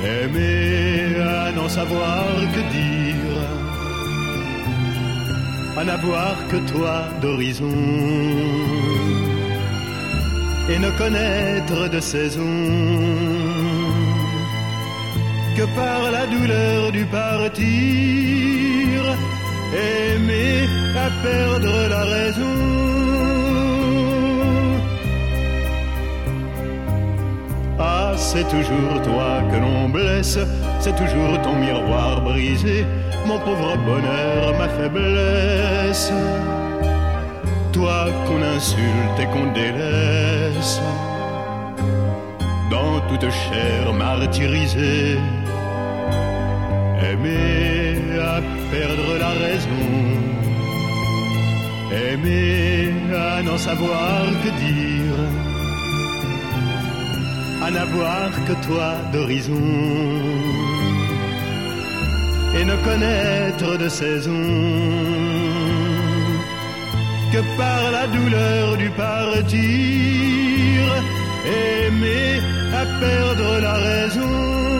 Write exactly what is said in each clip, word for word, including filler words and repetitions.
Aimer à n'en savoir que dire, à n'avoir que toi d'horizon, et ne connaître de saison que par la douleur du partir. Aimer à perdre la raison. Ah, c'est toujours toi que l'on blesse, c'est toujours ton miroir brisé, mon pauvre bonheur, ma faiblesse. Toi qu'on insulte et qu'on délaisse, dans toute chair martyrisée. Aimer à perdre la raison, aimer à n'en savoir que dire, à n'avoir que toi d'horizon, et ne connaître de saison que par la douleur du partir. Aimer à perdre la raison.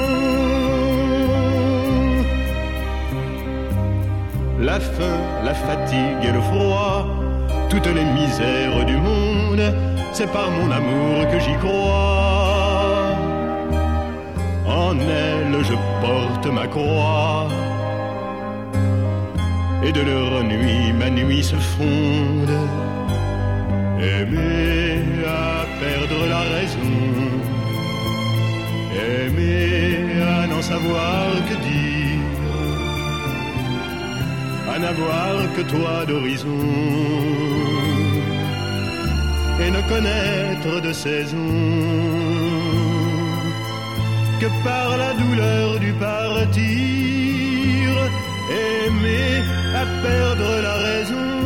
La faim, la fatigue et le froid, toutes les misères du monde, c'est par mon amour que j'y crois. En elle je porte ma croix, et de leur nuit ma nuit se fonde. Aimer à perdre la raison, aimer à n'en savoir que dire, à n'avoir que toi d'horizon, et ne connaître de saison que par la douleur du partir. Aimer à perdre la raison.